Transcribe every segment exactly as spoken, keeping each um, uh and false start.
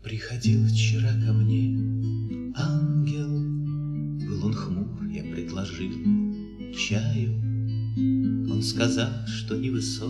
Приходил вчера ко мне ангел, был он хмур, я предложил чаю. Он сказал, что невысок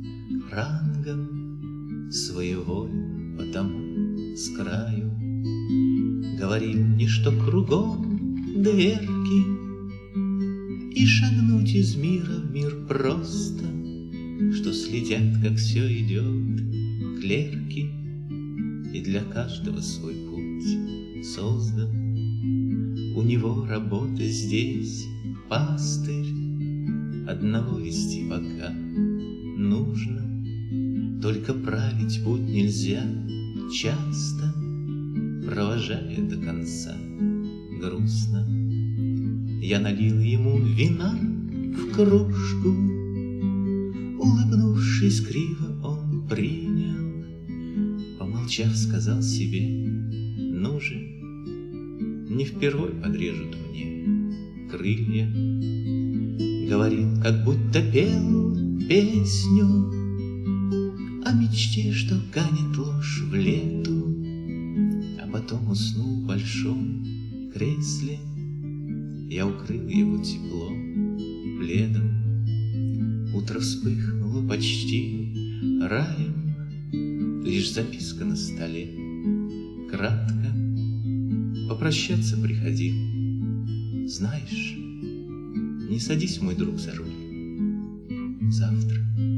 рангом, своеволен, потому с краю. Говорил мне, что кругом дверки, и шагнуть из мира в мир просто, что следят, как все идет, клерки, и для каждого свой путь создан. У него работа здесь, пастырь, одного вести пока нужно. Только править путь нельзя часто, провожая до конца грустно. Я налил ему вина в кружку, улыбнувшись криво, он принял. Помолчав, сказал себе: ну же, не впервой подрежут мне крылья. Говорил, как будто пел песню о мечте, что канет ложь в лету, а потом уснул в большом кресле. Я укрыл его теплом, пледом. Утро вспыхнуло почти раем, лишь записка на столе, кратко. Попрощаться приходил. Знаешь, не садись, мой друг, за руль. Завтра